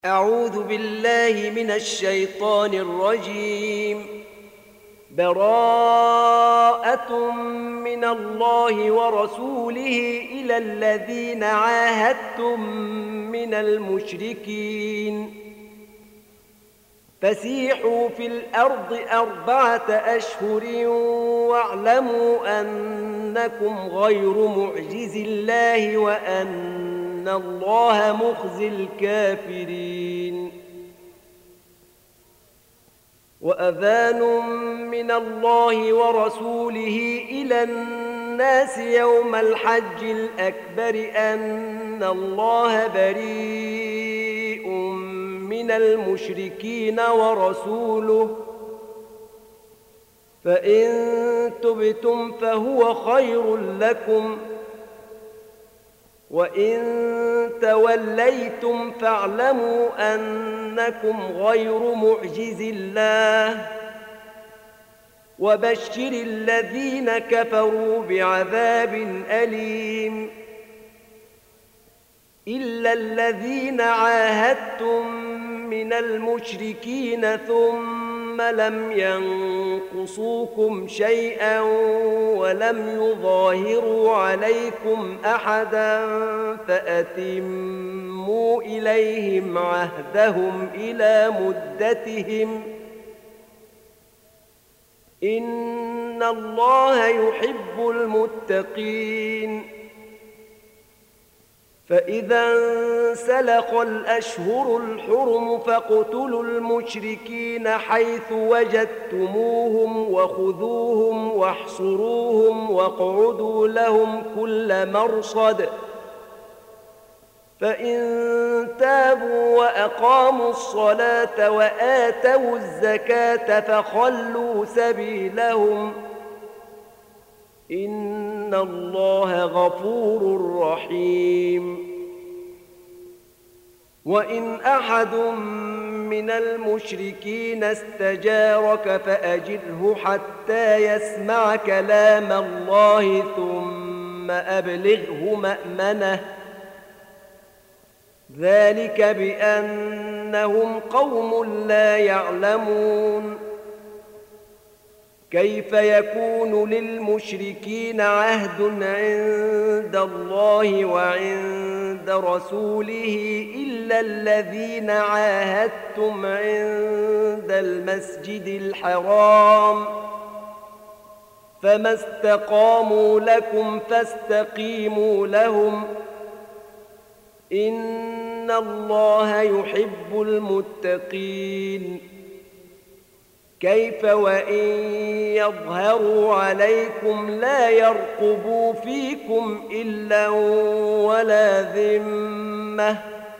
أعوذ بالله من الشيطان الرجيم. براءة من الله ورسوله إلى الذين عاهدتم من المشركين فسيحوا في الأرض 4 أشهر واعلموا أنكم غير معجز الله وأن الله مخزي الكافرين. وأذان من الله ورسوله إلى الناس يوم الحج الأكبر أن الله بريء من المشركين ورسوله، فإن تبتم فهو خير لكم، وإن توليتم فاعلموا أنكم غير معجز الله، وبشر الذين كفروا بعذاب أليم. إلا الذين عاهدتم من المشركين ثم لم ينقصوكم شيئا ولم يظاهروا عليكم أحدا فأتموا إليهم عهدهم إلى مدتهم، إن الله يحب المتقين. فإذا انسلخ الأشهر الحرم فاقتلوا المشركين حيث وجدتموهم وخذوهم واحصروهم واقعدوا لهم كل مرصد، فإن تابوا وأقاموا الصلاة وآتوا الزكاة فخلوا سبيلهم، إن الله غفور رحيم. وإن أحد من المشركين استجارك فأجره حتى يسمع كلام الله ثم أبلغه مأمنه، ذلك بأنهم قوم لا يعلمون. كيف يكون للمشركين عهد عند الله وعند رسوله إلا الذين عاهدتم عند المسجد الحرام، فما استقاموا لكم فاستقيموا لهم، إن الله يحب المتقين. كيف وإن يظهروا عليكم لا يرقبوا فيكم إلا ولا ذمة،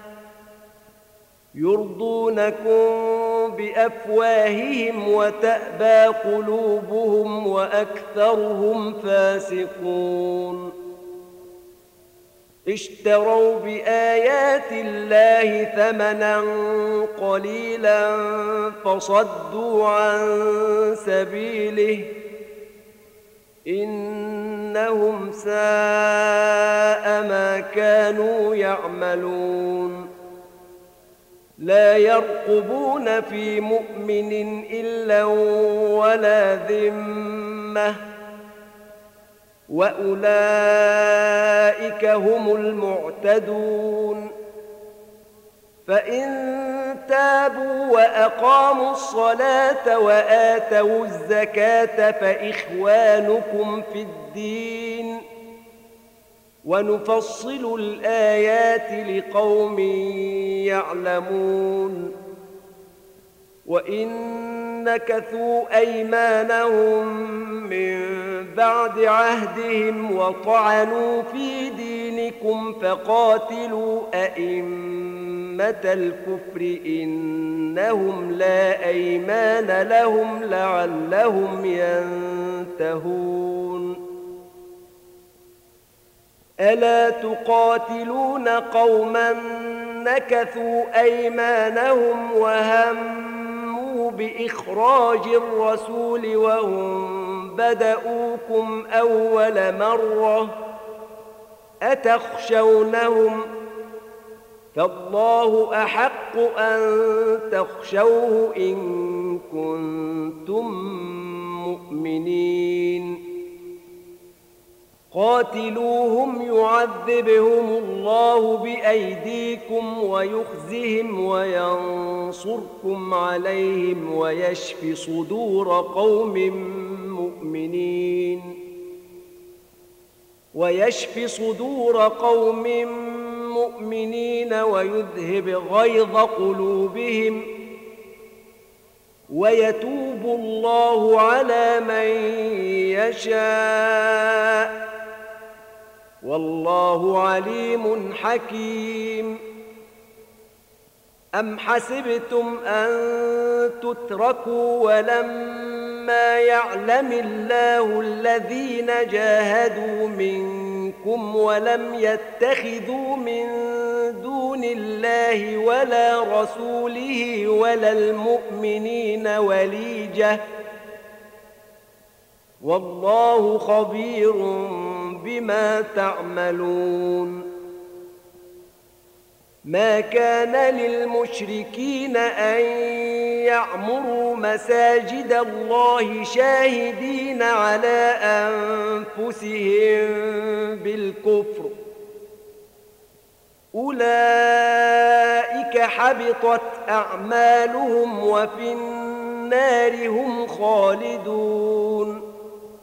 يرضونكم بأفواههم وتأبى قلوبهم وأكثرهم فاسقون. اشتروا بآيات الله ثمنا قليلا فصدوا عن سبيله، إنهم ساء ما كانوا يعملون. لا يرقبون في مؤمن إلا ولا ذمة، وأولئك هم المعتدون. فإن تابوا وأقاموا الصلاة وآتوا الزكاة فإخوانكم في الدين، ونفصل الآيات لقوم يعلمون. وإن نكثوا أيمانهم من بعد عهدهم وطعنوا في دينكم فقاتلوا أئمة الكفر إنهم لا أيمان لهم لعلهم ينتهون. ألا تقاتلون قوما نكثوا أيمانهم وهموا بإخراج الرسول وهم بدؤوكم أول مرة، أتخشونهم فالله أحق أن تخشوه إن كنتم مؤمنين قاتلوهم يعذبهم الله بأيديكم ويخزهم وينصركم عليهم ويشف صدور قوم مؤمنين ويذهب غيظ قلوبهم ويتوب الله على من يشاء والله عليم حكيم أم حسبتم أن تتركوا ولما يعلم الله الذين جاهدوا منكم ولم يتخذوا من دون الله ولا رسوله ولا المؤمنين وليجة والله خبير بما تعملون ما كان للمشركين أن يعمروا مساجد الله شاهدين على أنفسهم بالكفر أولئك حبطت أعمالهم وفي النار هم خالدون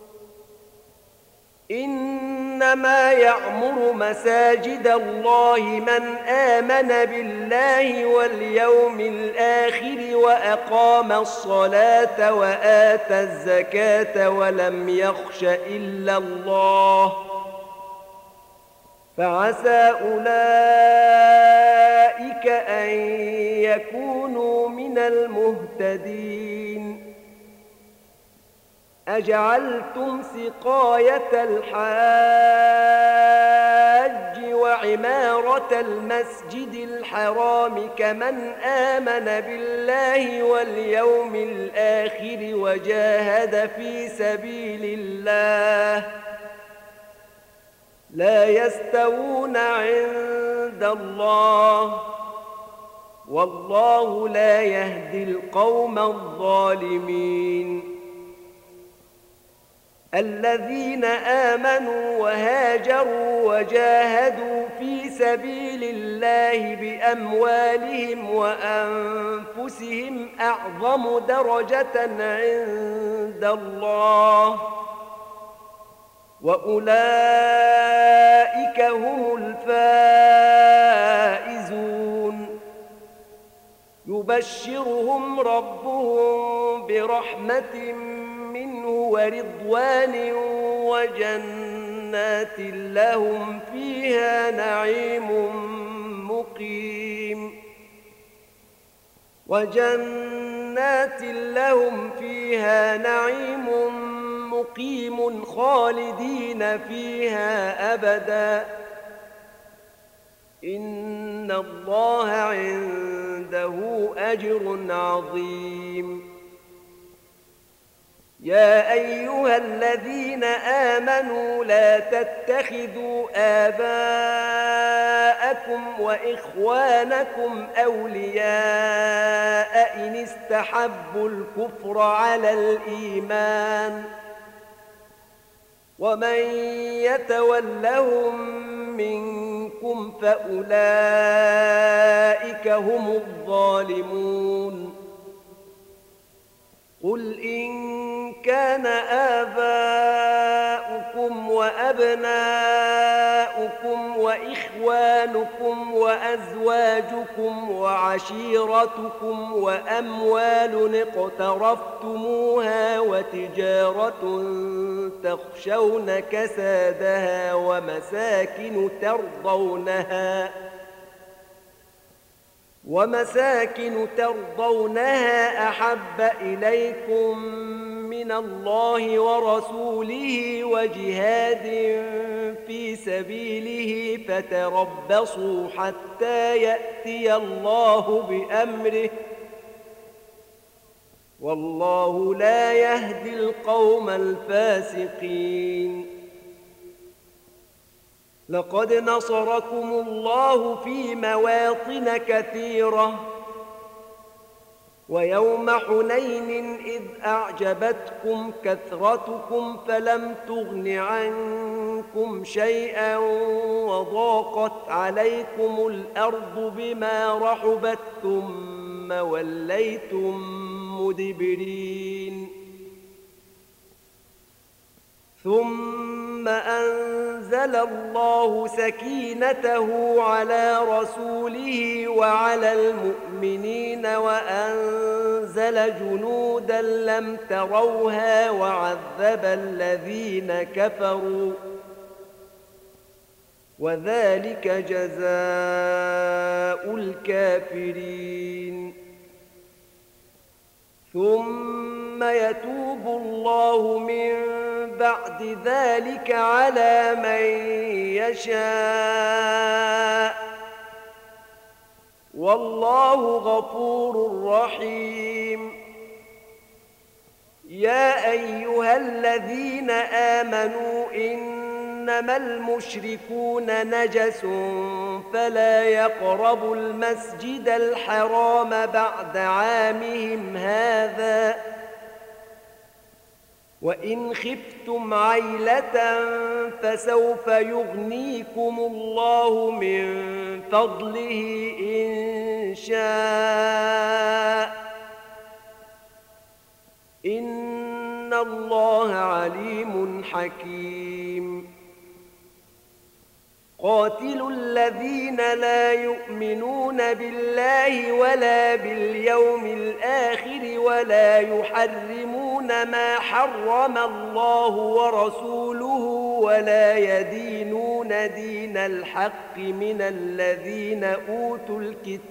إنما يعمر مساجد الله من آمن بالله واليوم الآخر وأقام الصلاة وآتى الزكاة ولم يخش إلا الله فعسى أولئك أن يكونوا من المهتدين أجعلتم سقاية الحاج وعمارة المسجد الحرام كمن آمن بالله واليوم الآخر وجاهد في سبيل الله لا يستوون عند الله والله لا يهدي القوم الظالمين الذين آمنوا وهاجروا وجاهدوا في سبيل الله بأموالهم وأنفسهم أعظم درجة عند الله وأولئك هم الفائزون يبشرهم ربهم برحمة منه ورضوان وجنات لهم فيها نعيم مقيم خالدين فيها أبدا إن الله عنده أجر عظيم يا أيها الذين آمنوا لا تتخذوا آباءكم وإخوانكم أولياء إن استحبوا الكفر على الإيمان ومن يتولهم منكم فأولئك هم الظالمون قل إن كان آباؤكم وأبناؤكم وإخوانكم وأزواجكم وعشيرتكم وأموال اقترفتموها وتجارة تخشون كسادها ومساكن ترضونها أحب إليكم من الله ورسوله وجهاد في سبيله فتربصوا حتى يأتي الله بأمره والله لا يهدي القوم الفاسقين لقد نصركم الله في مواطن كثيرة ويوم حنين إذ أعجبتكم كثرتكم فلم تغن عنكم شيئا وضاقت عليكم الأرض بما رحبت ثم وليتم مدبرين ثم أنزل الله سكينته على رسوله وعلى المؤمنين وأنزل جنودا لم تروها وعذب الذين كفروا وذلك جزاء الكافرين ثم يتوب الله من بعد ذلك على من يشاء والله غفور رحيم يا أيها الذين آمنوا إنما المشركون نجس فلا يقربوا المسجد الحرام بعد عامهم هذا وإن خفتم عيلة فسوف يغنيكم الله من فضله إن شاء إن الله عليم حكيم قاتلوا الذين لا يؤمنون بالله ولا باليوم الآخر ولا يحرمون ما حرم الله ورسوله ولا يدينون دين الحق من الذين أوتوا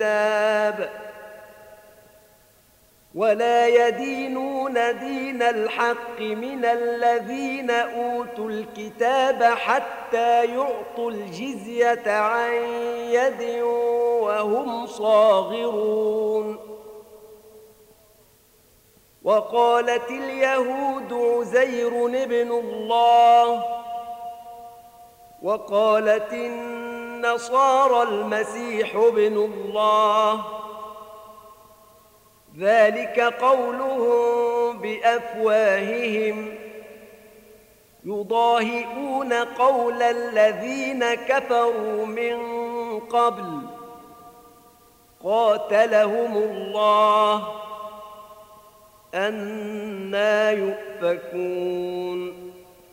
الكتاب حتى يعطوا الجزية عن يد وهم صاغرون وقالت اليهود عزير ابن الله وقالت النصارى المسيح ابن الله ذلك قولهم بأفواههم يضاهئون قول الذين كفروا من قبل قاتلهم الله أنى يؤفكون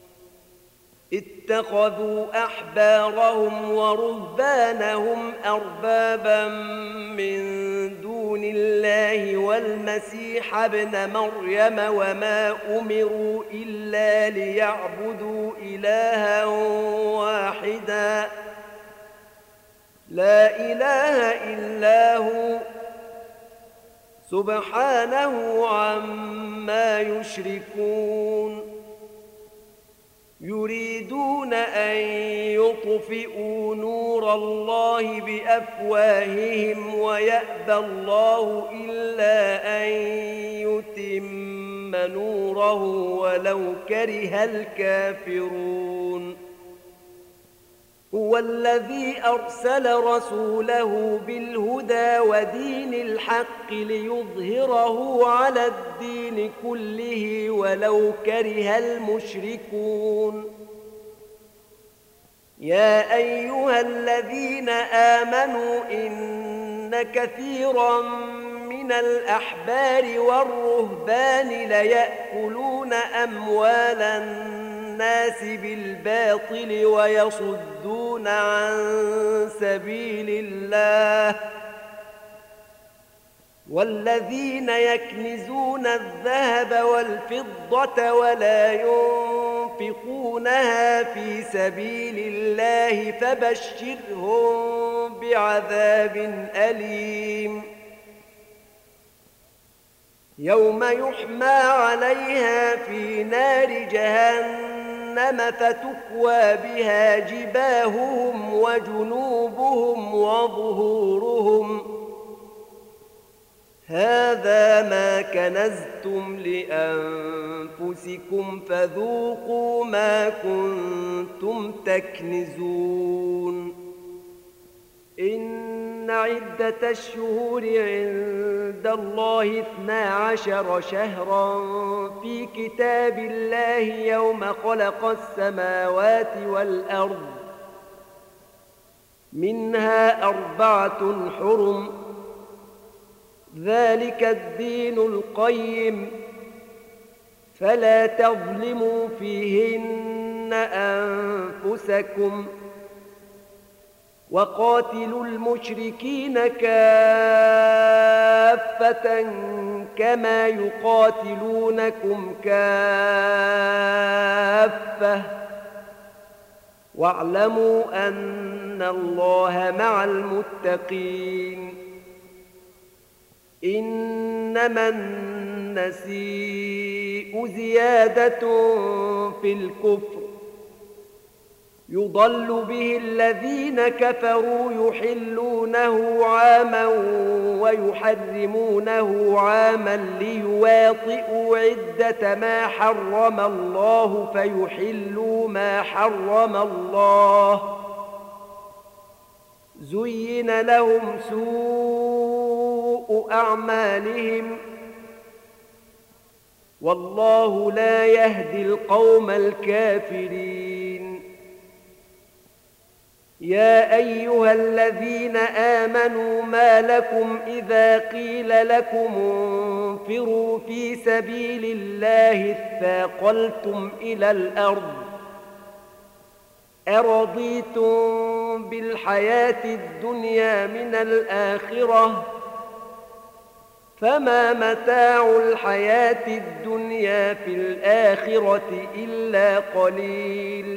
اتخذوا أحبارهم ورهبانهم أربابا من دون الله والمسيح ابن مريم وما أمروا إلا ليعبدوا إلها واحدا لا إله إلا هو سبحانه عما يشركون يريدون أن يطفئوا نور الله بأفواههم ويأبى الله إلا أن يتم نوره ولو كره الكافرون هو الذي أرسل رسوله بالهدى ودين الحق ليظهره على الدين كله ولو كره المشركون يا أيها الذين آمنوا إن كثيرا من الأحبار والرهبان ليأكلون أموال الناس بالباطل ويصدون عن سبيل الله والذين يكنزون الذهب والفضة ولا ينفقونها في سبيل الله فبشرهم بعذاب أليم يوم يحمى عليها في نار جهنم فتكوى بها جباههم وجنوبهم وظهورهم هذا ما كنزتم لأنفسكم فذوقوا ما كنتم تكنزون إن عدة الشهور عند الله 12 شهرا في كتاب الله يوم خلق السماوات والأرض منها 4 حرم ذلك الدين القيم فلا تظلموا فيهن أنفسكم وقاتلوا المشركين كافة كما يقاتلونكم كافة واعلموا أن الله مع المتقين إنما النسيء زيادة في الكفر يضل به الذين كفروا يحلونه عاما ويحرمونه عاما ليواطئوا عدة ما حرم الله فيحلوا ما حرم الله زين لهم سوء أعمالهم والله لا يهدي القوم الكافرين يا أيها الذين آمنوا ما لكم إذا قيل لكم انفروا في سبيل الله اثاقلتم إلى الأرض أرضيتم بالحياة الدنيا من الآخرة فما متاع الحياة الدنيا في الآخرة إلا قليل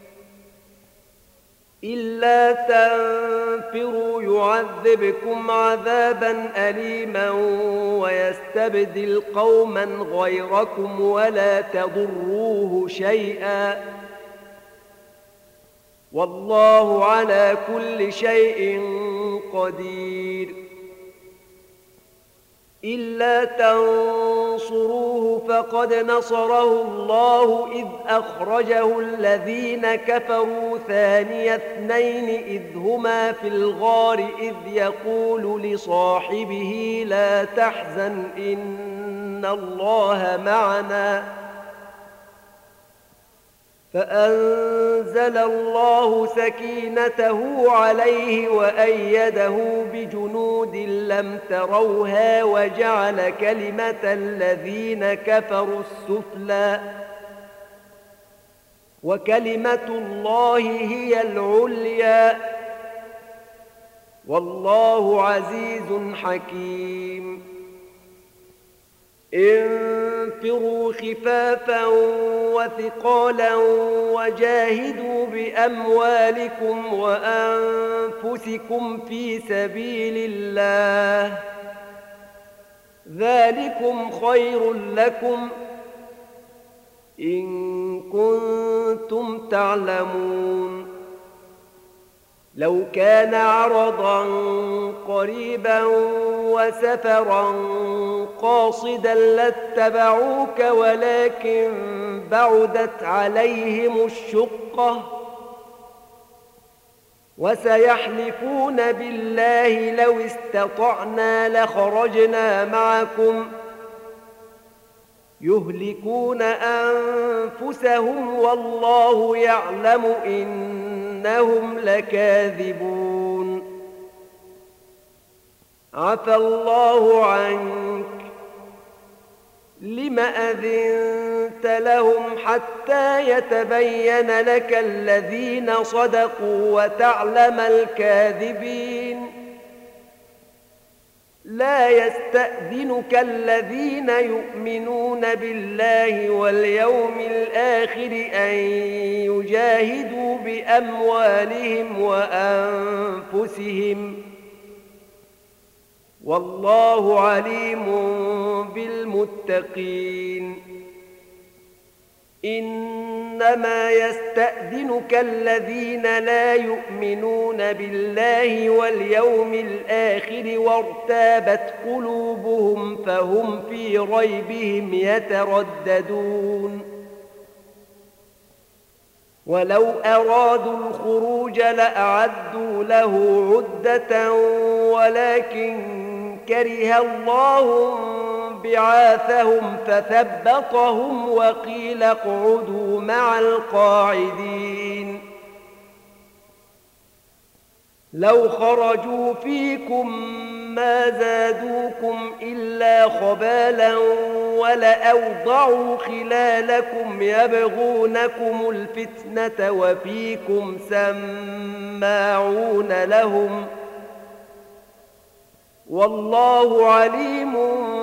إلا تنفروا يعذبكم عذابا أليما ويستبدل قوما غيركم ولا تضروه شيئا والله على كل شيء قدير إلا تنصروه فقد نصره الله إذ أخرجه الذين كفروا ثاني اثنين إذ هما في الغار إذ يقول لصاحبه لا تحزن إن الله معنا فأنزل الله سكينته عليه وأيده بجنود لم تروها وجعل كلمة الذين كفروا السفلى وكلمة الله هي العليا والله عزيز حكيم انفروا خفافا وثقالا وجاهدوا بأموالكم وأنفسكم في سبيل الله ذلكم خير لكم إن كنتم تعلمون لو كان عرضا قريبا وسفرا قاصدا لاتبعوك ولكن بعدت عليهم الشقة وسيحلفون بالله لو استطعنا لخرجنا معكم يهلكون أنفسهم والله يعلم إنهم لكاذبون عفى الله عنك لم أذنت لهم حتى يتبين لك الذين صدقوا وتعلم الكاذبين لا يستأذنك الذين يؤمنون بالله واليوم الآخر أن يجاهدوا بأموالهم وأنفسهم والله عليم بالمتقين إنما يستأذنك الذين لا يؤمنون بالله واليوم الآخر وارتابت قلوبهم فهم في ريبهم يترددون ولو أرادوا الخروج لأعدوا له عدة ولكن كره الله بعاثهم فثبطهم وقيل اقعدوا مع القاعدين لو خرجوا فيكم ما زادوكم إلا خبالا ولأوضعوا خلالكم يبغونكم الفتنة وفيكم سماعون لهم والله عليم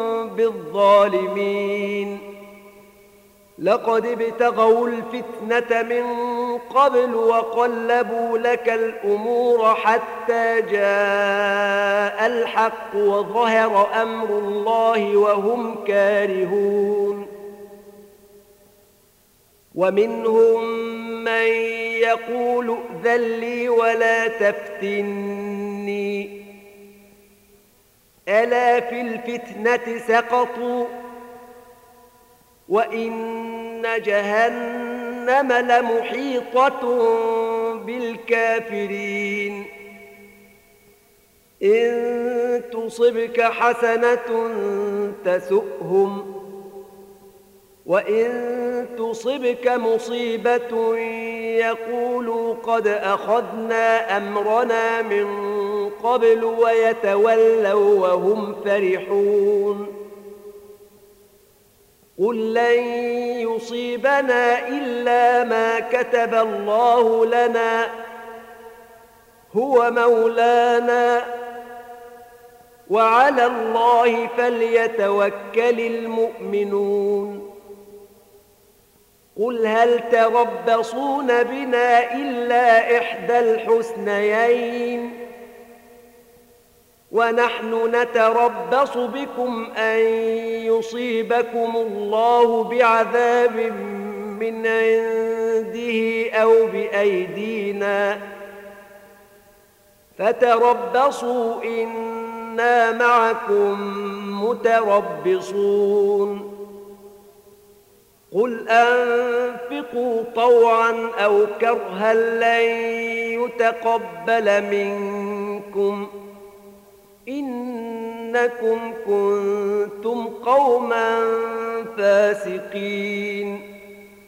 بالظالمين لقد ابتغوا الفتنة من قبل وقلبوا لك الأمور حتى جاء الحق وظهر أمر الله وهم كارهون ومنهم من يقول ائذن لي ولا تفتني ألا في الفتنة سقطوا وإن جهنم لمحيطة بالكافرين إن تصبك حسنة تسؤهم وإن تصبك مصيبة يقولوا قد أخذنا أمرنا من قبل ويتولوا وهم فرحون قل لن يصيبنا إلا ما كتب الله لنا هو مولانا وعلى الله فليتوكل المؤمنون قل هل تربصون بنا إلا إحدى الحسنيين ونحن نتربص بكم أن يصيبكم الله بعذاب من عنده أو بأيدينا فتربصوا إنا معكم متربصون قل أنفقوا طوعا أو كرها لن يتقبل منكم إنكم كنتم قوما فاسقين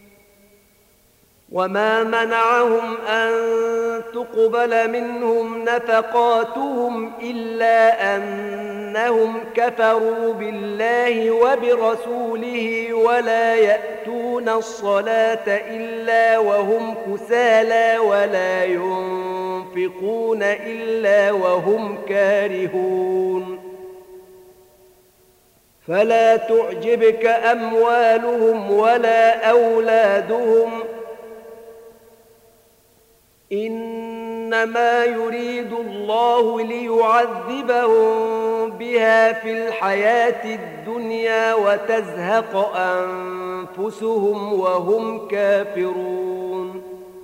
وما منعهم أن تقبل منهم نفقاتهم إلا أنهم كفروا بالله وبرسوله ولا يأتون الصلاة إلا وهم كسالى ولا ينفقون إلا وهم كارهون فلا تعجبك أموالهم ولا أولادهم إنما يريد الله ليعذبهم بها في الحياة الدنيا وتزهق أنفسهم وهم كافرون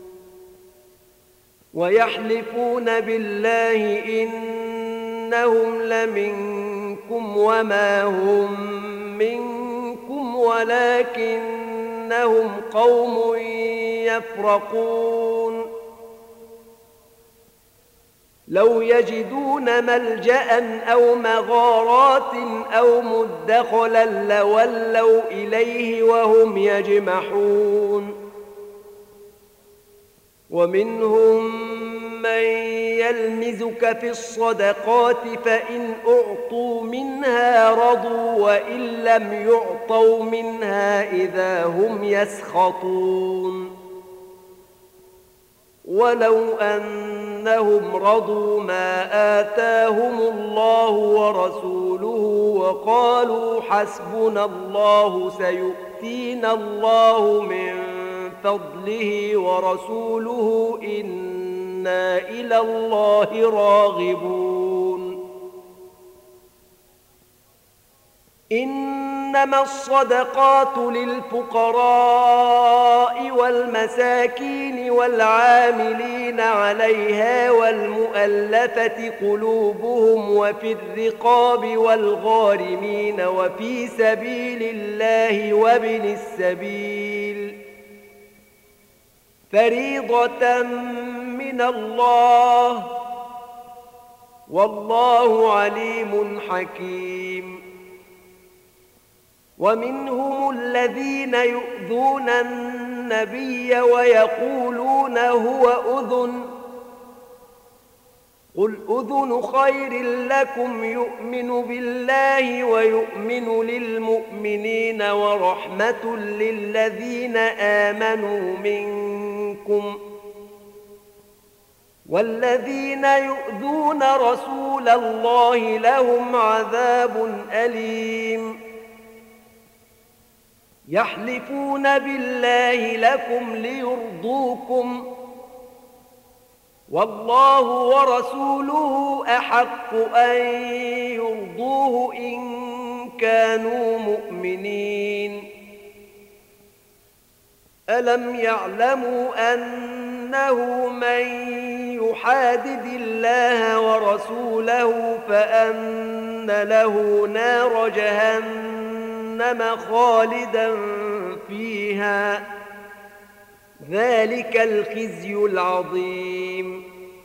ويحلفون بالله إنهم لمنكم وما هم منكم ولكنهم قوم يفرقون لو يجدون ملجأ أو مغارات أو مدخلا لولوا إليه وهم يجمحون ومنهم من يلمزك في الصدقات فإن أعطوا منها رضوا وإن لم يعطوا منها إذا هم يسخطون ولو أنهم رضوا ما آتاهم الله ورسوله وقالوا حسبنا الله سيؤتينا الله من فضله ورسوله إنا إلى الله راغبون إنما الصدقات للفقراء الفقراء والمساكين والعاملين عليها والمؤلفة قلوبهم وفي الرقاب والغارمين وفي سبيل الله وابن السبيل فريضة من الله والله عليم حكيم. ومنهم الذين يؤذون النبي ويقولون هو أذن قل أذن خير لكم يؤمن بالله ويؤمن للمؤمنين ورحمة للذين آمنوا منكم والذين يؤذون رسول الله لهم عذاب أليم. يحلفون بالله لكم ليرضوكم والله ورسوله أحق أن يرضوه إن كانوا مؤمنين. ألم يعلموا أنه من يحادد الله ورسوله فأن له نار جهنم خالدا فيها ذلك الخزي العظيم.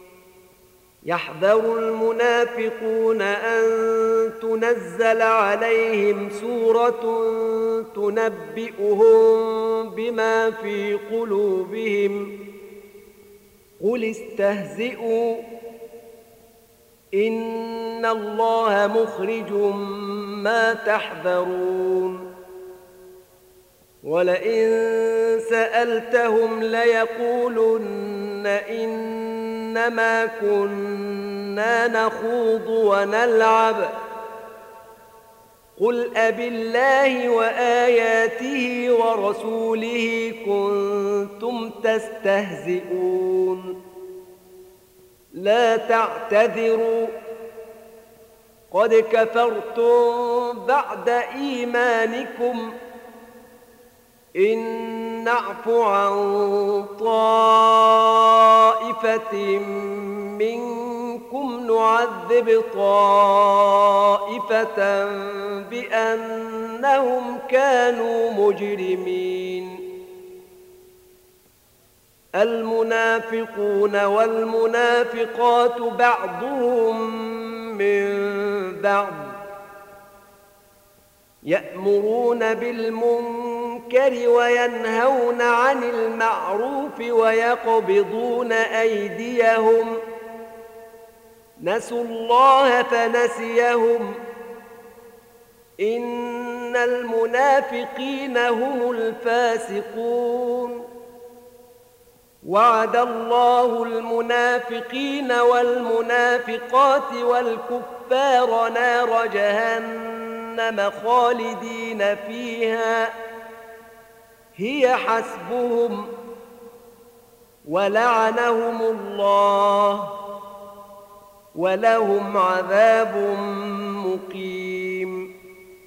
يحذر المنافقون أن تنزل عليهم سورة تنبئهم بما في قلوبهم قل استهزئوا إن الله مخرج ما تحذرون. ولئن سألتهم ليقولن إنما كنا نخوض ونلعب قل أبالله وآياته ورسوله كنتم تستهزئون لا تعتذروا قد كفرتم بعد إيمانكم إن نعف عن طائفة منكم نعذب طائفة بأنهم كانوا مجرمين. المنافقون والمنافقات بعضهم من بعض يأمرون بالمنكر وينهون عن المعروف ويقبضون أيديهم نسوا الله فنسيهم إن المنافقين هم الفاسقون. وعد الله المنافقين والمنافقات والكفار نار جهنم خالدين فيها هي حسبهم ولعنهم الله ولهم عذاب مقيم.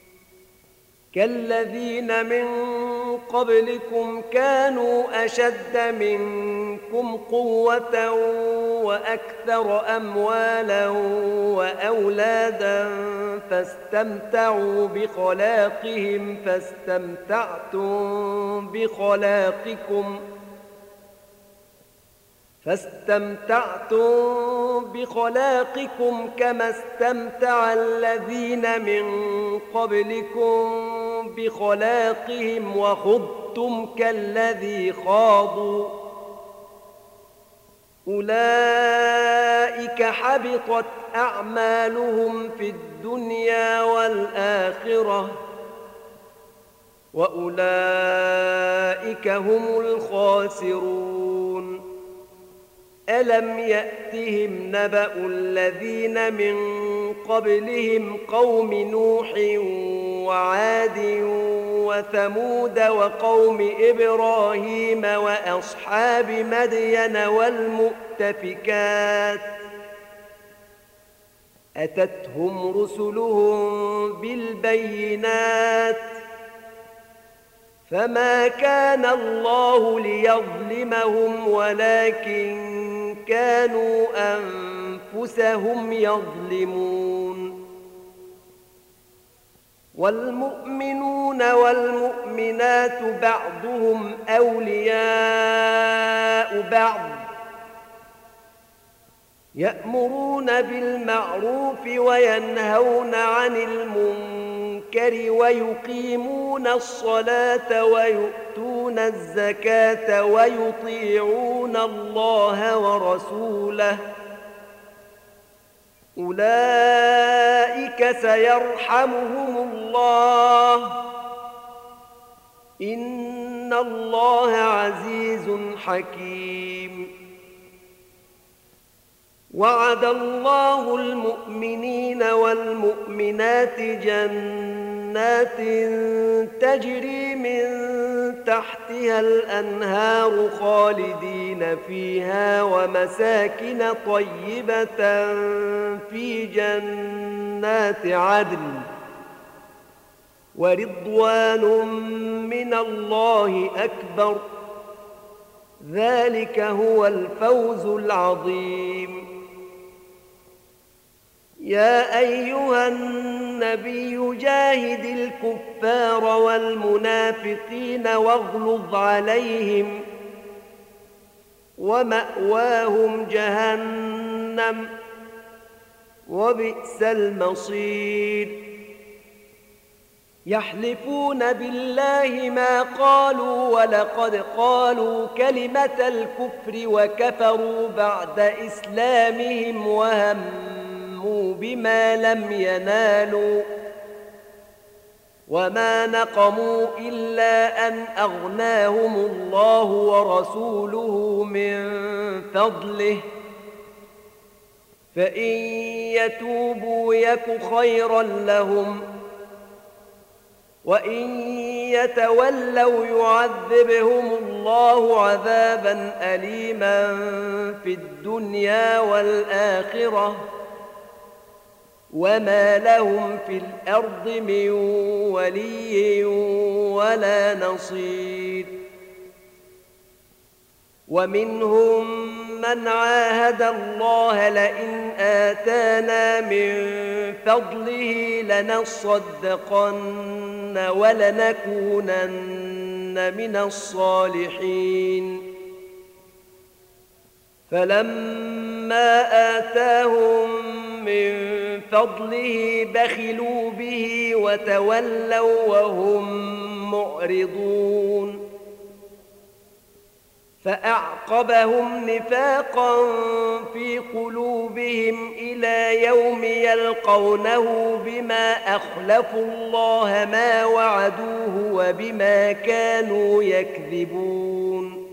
كالذين من قبلكم كانوا أشد منكم قوة وأكثر أموالا وأولادا فاستمتعوا بخلاقكم كما استمتع الذين من قبلكم بخلاقهم وخضتم كالذي خاضوا أولئك حبطت أعمالهم في الدنيا والآخرة وأولئك هم الخاسرون. ألم يأتهم نبأ الذين من قبلهم قوم نوح وعاد وثمود وقوم إبراهيم وأصحاب مدين والمؤتفكات أتتهم رسلهم بالبينات فما كان الله ليظلمهم ولكن كانوا أنفسهم يظلمون. والمؤمنون والمؤمنات بعضهم أولياء بعض يأمرون بالمعروف وينهون عن المنكر ويقيمون الصلاة ويؤتون الزكاة ويطيعون الله ورسوله أولئك سيرحمهم الله إن الله عزيز حكيم. وعد الله المؤمنين والمؤمنات جنات تجري من تحتها الأنهار خالدين فيها ومساكن طيبة في جنات عدن ورضوان من الله أكبر ذلك هو الفوز العظيم. يا أيها النبي جاهد الكفار والمنافقين واغلظ عليهم ومأواهم جهنم وبئس المصير. يحلفون بالله ما قالوا ولقد قالوا كلمة الكفر وكفروا بعد إسلامهم وهموا بما لم ينالوا وما نقموا إلا أن أغناهم الله ورسوله من فضله فإن يتوبوا يك خيرا لهم وإن يتولوا يعذبهم الله عذابا أليما في الدنيا والآخرة وما لهم في الأرض من ولي ولا نصير. ومنهم من عاهد الله لئن آتانا من فضله لنصدقن ولنكونن من الصالحين. فلما آتاهم من فضله بخلوا به وتولوا وهم معرضون. فأعقبهم نفاقا في قلوبهم إلى يوم يلقونه بما أخلفوا الله ما وعدوه وبما كانوا يكذبون.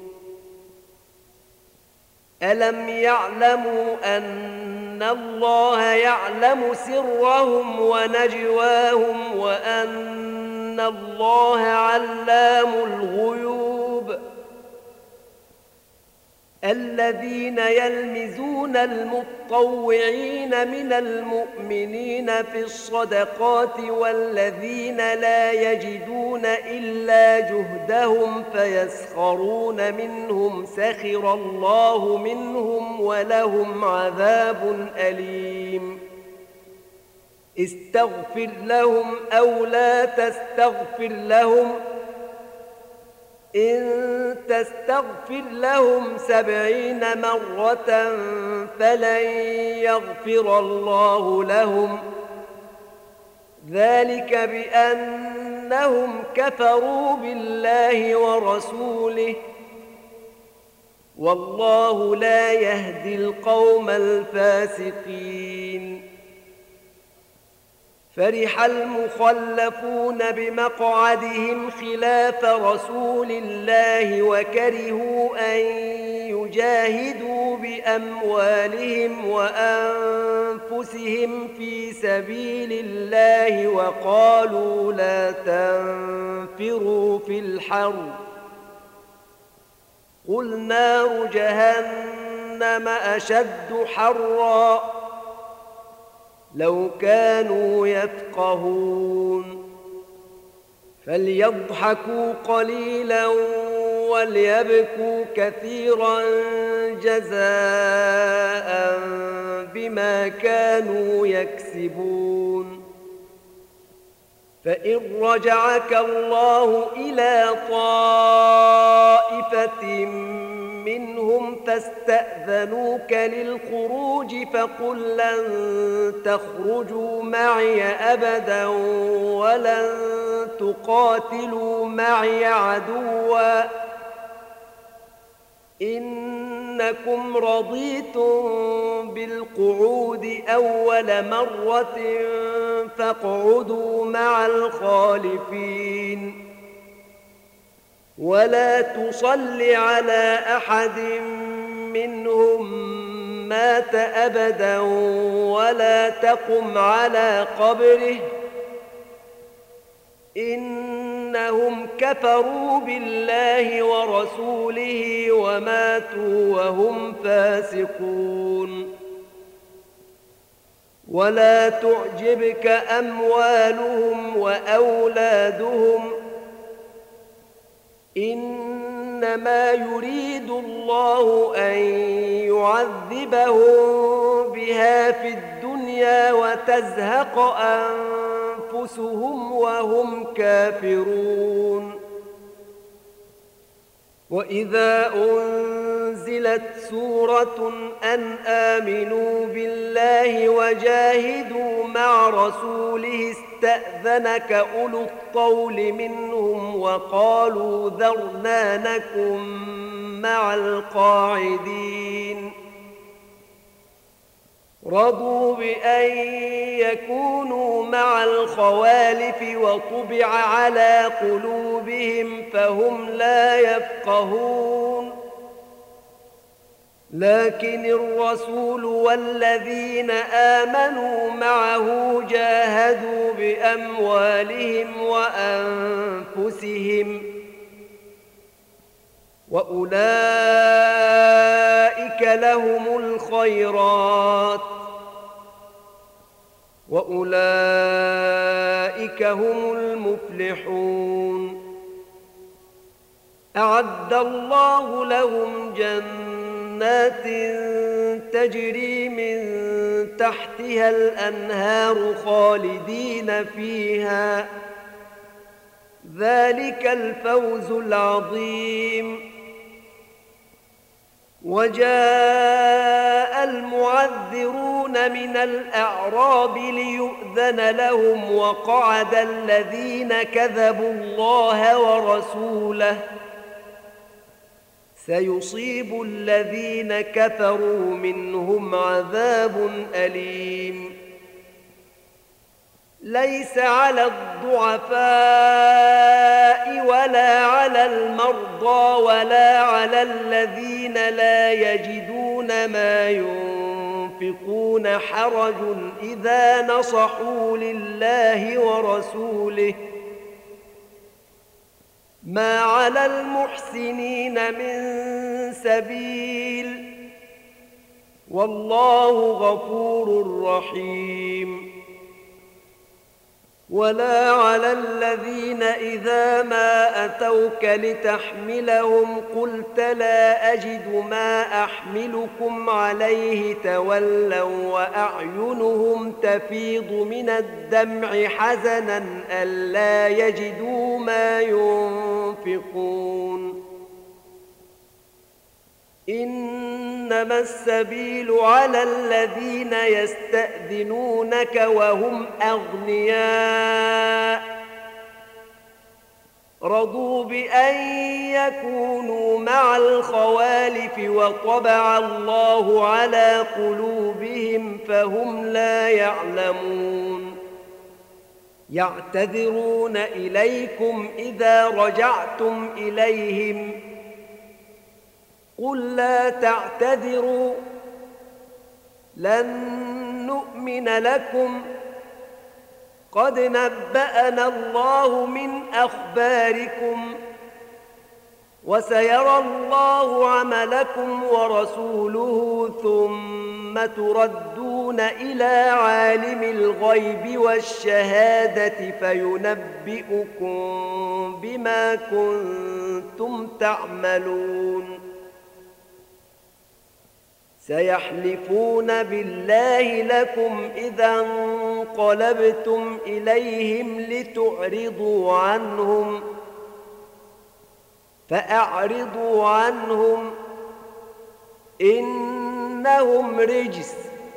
ألم يعلموا أن الله يعلم سرهم ونجواهم وأن الله علام الغيوب. الذين يلمزون المطوعين من المؤمنين في الصدقات والذين لا يجدون إلا جهدهم فيسخرون منهم سخر الله منهم ولهم عذاب أليم. استغفر لهم أو لا تستغفر لهم إن تستغفر لهم 70 مرة فلن يغفر الله لهم ذلك بأنهم كفروا بالله ورسوله والله لا يهدي القوم الفاسقين. فرح المخلفون بمقعدهم خلاف رسول الله وكرهوا أن يجاهدوا بأموالهم وأنفسهم في سبيل الله وقالوا لا تنفروا في الحر قل نار جهنم أشد حرا لو كانوا يفقهون. فليضحكوا قليلا وليبكوا كثيرا جزاء بما كانوا يكسبون. فإن رجعك الله إلى طائفة منهم فاستأذنوك للخروج فقل لن تخرجوا معي أبدا ولن تقاتلوا معي عدوا إنكم رضيتم بالقعود أول مرة فاقعدوا مع الخالفين ولا تصل على أحد منهم مات أبدا ولا تقم على قبره إنهم كفروا بالله ورسوله وماتوا وهم فاسقون. ولا تعجبك أموالهم وأولادهم إنما يريد الله أن يعذبهم بها في الدنيا وتزهق أنفسهم وهم كافرون. وإذا أنزلت سورة أن آمنوا بالله وجاهدوا مع رسوله استأذنك أولو الطول منهم وقالوا ذرنا نكن مع القاعدين رضوا بأن يكونوا مع الخوالف وطبع على قلوبهم فهم لا يفقهون. لكن الرسول والذين آمنوا معه جاهدوا بأموالهم وأنفسهم وأولئك لهم الخيرات وأولئك هم المفلحون. أعد الله لهم جنات تجري من تحتها الأنهار خالدين فيها ذلك الفوز العظيم. وجاء المعذرون من الأعراب ليؤذن لهم وقعد الذين كذبوا الله ورسوله سيصيب الذين كفروا منهم عذاب أليم. ليس على الضعفاء ولا على المرضى ولا على الذين لا يجدون ما ينفقون حرج إذا نصحوا لله ورسوله ما على المحسنين من سبيل والله غفور رحيم. ولا على الذين إذا ما أتوك لتحملهم قلت لا أجد ما أحملكم عليه تولوا وأعينهم تفيض من الدمع حزنا ألا يجدوا ما ينفقون. إنما السبيل على الذين يستأذنونك وهم أغنياء رضوا بأن يكونوا مع الخوالف وطبع الله على قلوبهم فهم لا يعلمون. يعتذرون إليكم إذا رجعتم إليهم قل لا تعتذروا لن نؤمن لكم قد نبأنا الله من أخباركم وسيرى الله عملكم ورسوله ثم تردون تردون إلى عالم الغيب والشهادة فينبئكم بما كنتم تعملون سيحلفون بالله لكم إذا انقلبتم إليهم لتعرضوا عنهم فأعرضوا عنهم إنهم رجس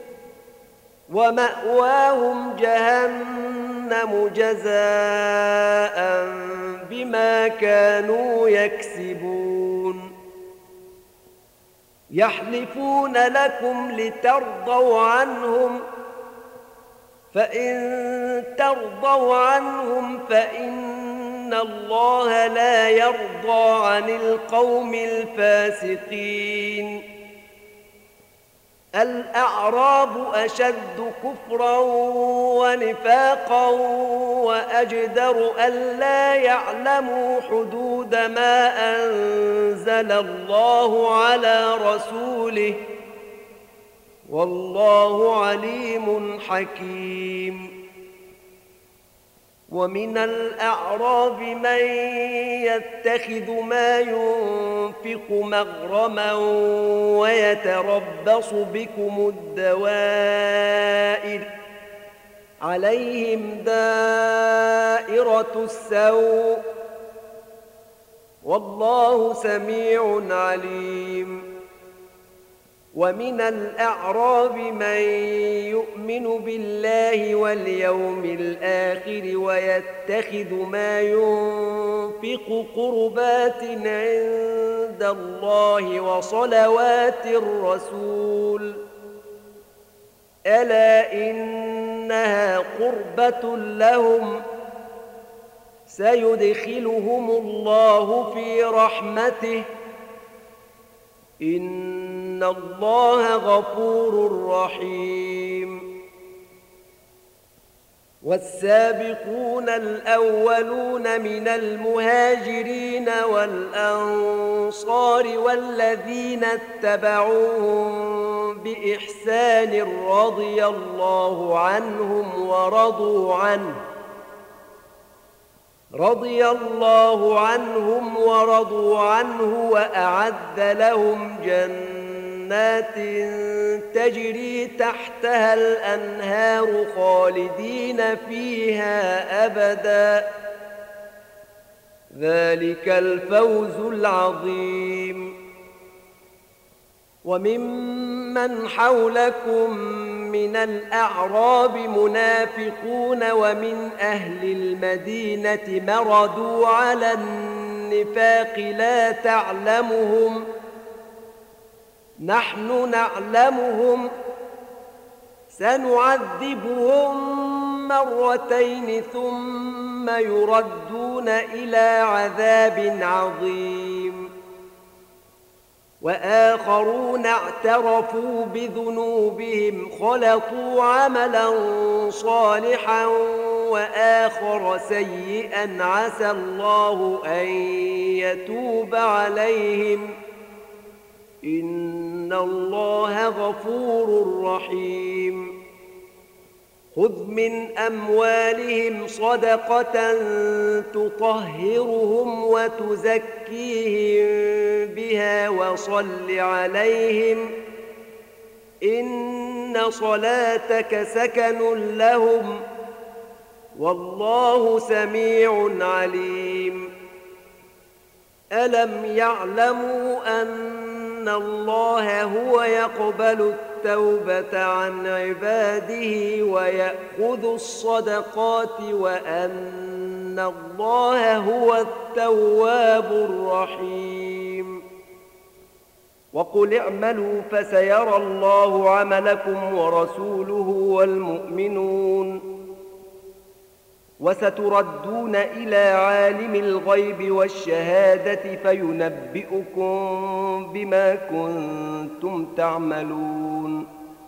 ومأواهم جهنم جزاء بما كانوا يكسبون يحلفون لكم لترضوا عنهم فإن ترضوا عنهم فإن الله لا يرضى عن القوم الفاسقين الأعراب أشد كفرا ونفاقا وأجدر ألا يعلموا حدود ما أنزل الله على رسوله والله عليم حكيم ومن الأعراب من يتخذ ما ينفق مغرما ويتربص بكم الدوائر عليهم دائرة السوء والله سميع عليم ومن الأعراب من يؤمن بالله واليوم الآخر ويتخذ ما ينفق قربات عند الله وصلوات الرسول ألا إنها قربة لهم سيدخلهم الله في رحمته إن الله غفور رحيم والسابقون الأولون من المهاجرين والأنصار والذين اتبعوهم بإحسان رضي الله عنهم ورضوا عنه وأعد لهم جنات تجري تحتها الأنهار خالدين فيها أبدا ذلك الفوز العظيم وممن حولكم من الأعراب منافقون ومن أهل المدينة مردوا على النفاق لا تعلمهم نحن نعلمهم سنعذبهم مرتين ثم يردون إلى عذاب عظيم وآخرون اعترفوا بذنوبهم خلطوا عملا صالحا وآخر سيئا عسى الله أن يتوب عليهم إن الله غفور رحيم خذ من أموالهم صدقة تطهرهم وتزكيهم بها وصل عليهم إن صلاتك سكن لهم والله سميع عليم ألم يعلموا أن الله هو يقبل التوبة عن عباده ويأخذ الصدقات وأن الله هو التواب الرحيم وقل اعملوا فسيرى الله عملكم ورسوله والمؤمنون وستردون إلى عالم الغيب والشهادة فينبئكم بما كنتم تعملون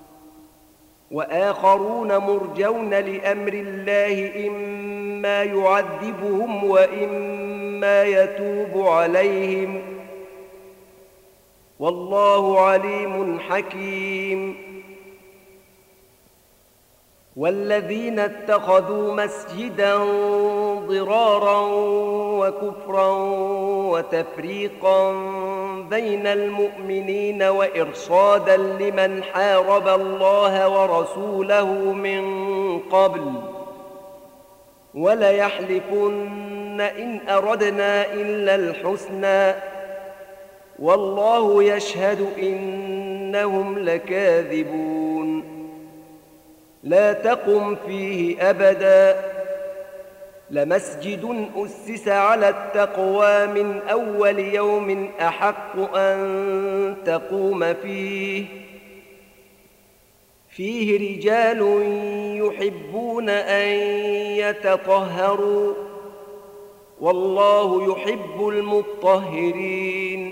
وآخرون مرجون لأمر الله إما يعذبهم وإما يتوب عليهم والله عليم حكيم والذين اتخذوا مسجدا ضرارا وكفرا وتفريقا بين المؤمنين وإرصادا لمن حارب الله ورسوله من قبل وليحلفن إن أردنا إلا الحسنى والله يشهد إنهم لكاذبون لا تقم فيه أبدا لمسجد أسس على التقوى من أول يوم أحق أن تقوم فيه رجال يحبون أن يتطهروا والله يحب المطهرين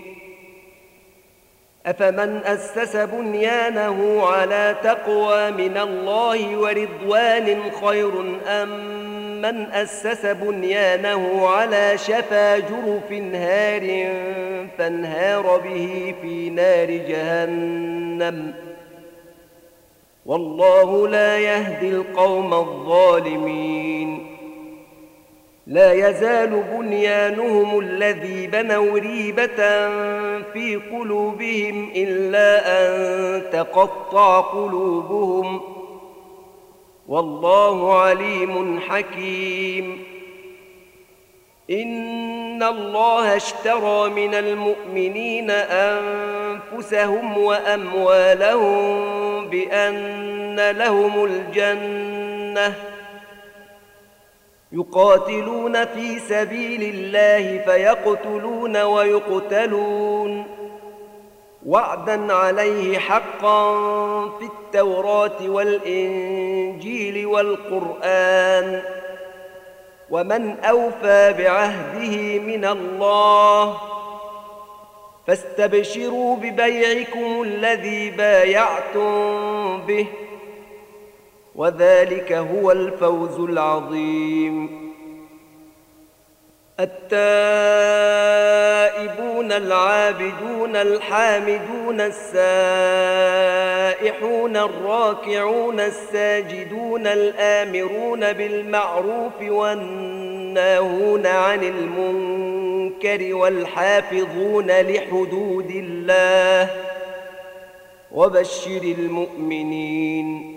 أفمن أسس بنيانه على تقوى من الله ورضوان خير أم من أسس بنيانه على شفا جرف هار فانهار به في نار جهنم والله لا يهدي القوم الظالمين لا يزال بنيانهم الذي بنوا ريبة في قلوبهم إلا أن تقطع قلوبهم والله عليم حكيم إن الله اشترى من المؤمنين أنفسهم وأموالهم بأن لهم الجنة يقاتلون في سبيل الله فيقتلون ويقتلون وعدا عليه حقا في التوراة والإنجيل والقرآن ومن أوفى بعهده من الله فاستبشروا ببيعكم الذي بايعتم به وذلك هو الفوز العظيم التائبون العابدون الحامدون السائحون الراكعون الساجدون الآمرون بالمعروف والناهون عن المنكر والحافظون لحدود الله وبشر المؤمنين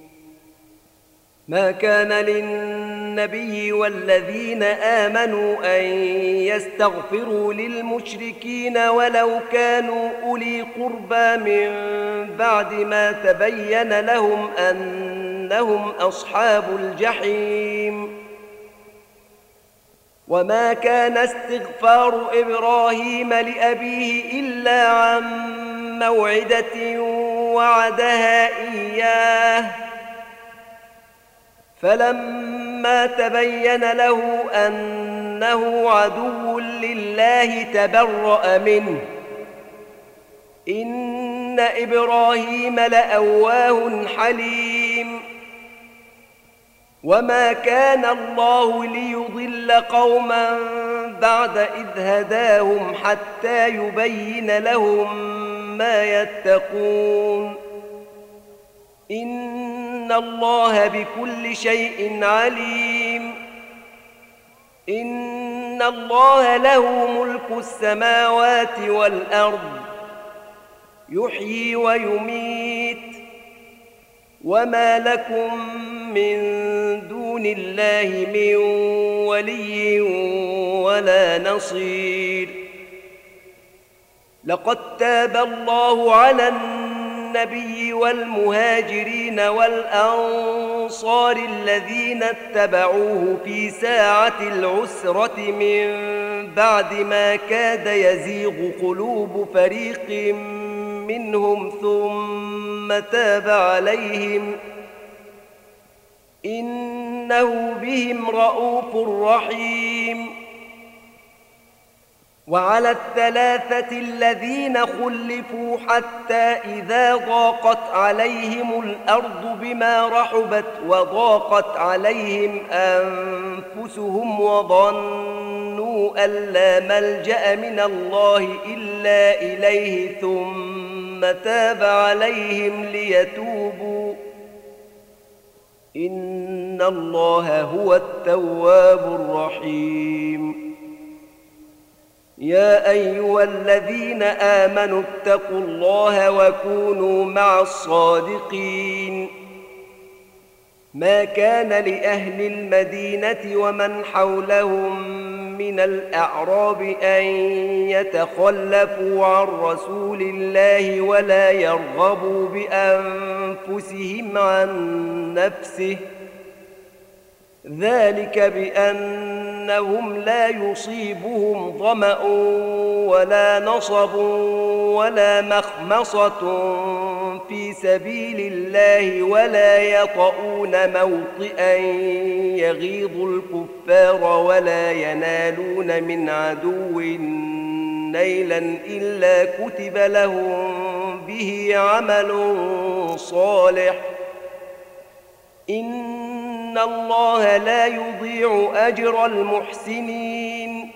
ما كان للنبي والذين آمنوا أن يستغفروا للمشركين ولو كانوا أولي قربى من بعد ما تبين لهم أنهم أصحاب الجحيم وما كان استغفار إبراهيم لأبيه إلا عن موعدة وعدها إياه فلما تبين له أنه عدو لله تبرأ منه إن إبراهيم لأواه حليم وما كان الله ليضل قوما بعد إذ هداهم حتى يبين لهم ما يتقون إن الله بكل شيء عليم إن الله له ملك السماوات والأرض يحيي ويميت وما لكم من دون الله من ولي ولا نصير لقد تاب الله على النبي والمهاجرين والأنصار الذين اتبعوه في ساعة العسرة من بعد ما كاد يزيغ قلوب فريق منهم ثم تاب عليهم إنه بهم رءوف رحيم وعلى الثلاثة الذين خلفوا حتى إذا ضاقت عليهم الأرض بما رحبت وضاقت عليهم أنفسهم وظنوا أن لا ملجأ من الله إلا إليه ثم تاب عليهم ليتوبوا إن الله هو التواب الرحيم. يا أيها الذين آمنوا اتقوا الله وكونوا مع الصادقين. ما كان لأهل المدينة ومن حولهم من الأعراب أن يتخلفوا عن رسول الله ولا يرغبوا بأنفسهم عن نفسه، ذلك بأنهم لا يصيبهم ظمأ ولا نصب ولا مخمصة في سبيل الله ولا يطؤون موطئا يغيظ الكفار ولا ينالون من عدو نيلا إلا كتب لهم به عمل صالح. إن الله لا يضيع أجر المحسنين.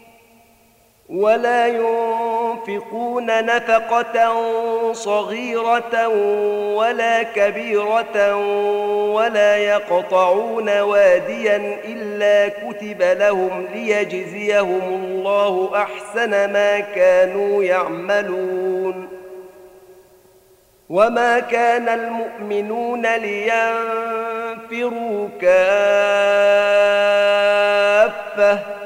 ولا ينفقون نفقة صغيرة ولا كبيرة ولا يقطعون واديا إلا كتب لهم ليجزيهم الله أحسن ما كانوا يعملون. وما كان المؤمنون لينفروا كافة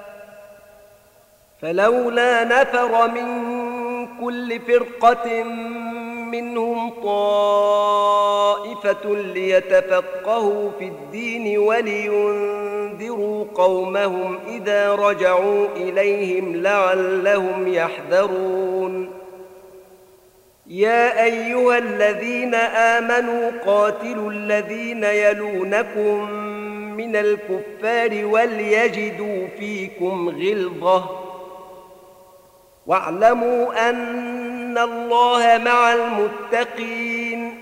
فلولا نفر من كل فرقة منهم طائفة ليتفقهوا في الدين ولينذروا قومهم إذا رجعوا إليهم لعلهم يحذرون. يا أيها الذين آمنوا قاتلوا الذين يلونكم من الكفار وليجدوا فيكم غلظة واعلموا أن الله مع المتقين.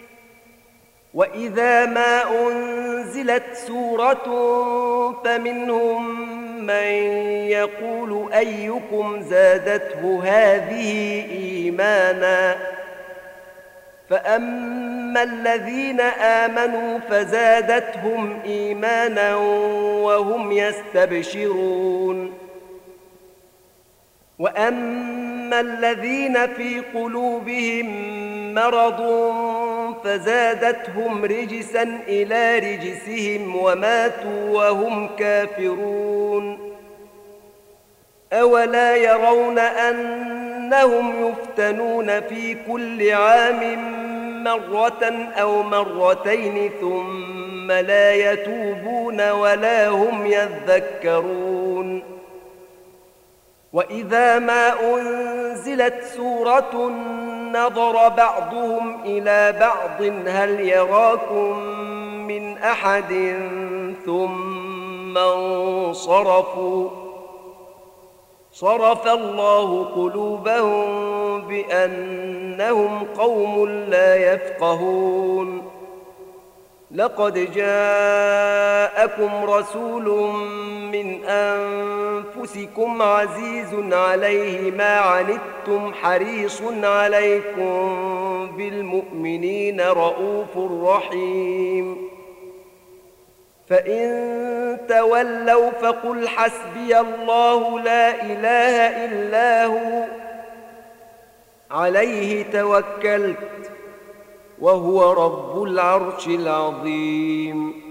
وإذا ما أنزلت سورة فمنهم من يقول أيكم زادته هذه إيمانا فأما الذين آمنوا فزادتهم إيمانا وهم يستبشرون. وأما الذين في قلوبهم مرض فزادتهم رجسا إلى رجسهم وماتوا وهم كافرون. أولا يرون أنهم يفتنون في كل عام مرة أو مرتين ثم لا يتوبون ولا هم يذكرون. وإذا ما أنزلت سورة نظر بعضهم إلى بعض هل يراكم من أحد ثم انصرفوا صرف الله قلوبهم بأنهم قوم لا يفقهون. لقد جاءكم رسول من أنفسكم عزيز عليه ما عنتم حريص عليكم بالمؤمنين رؤوف رحيم. فإن تولوا فقل حسبي الله لا إله إلا هو عليه توكلت وهو رب العرش العظيم.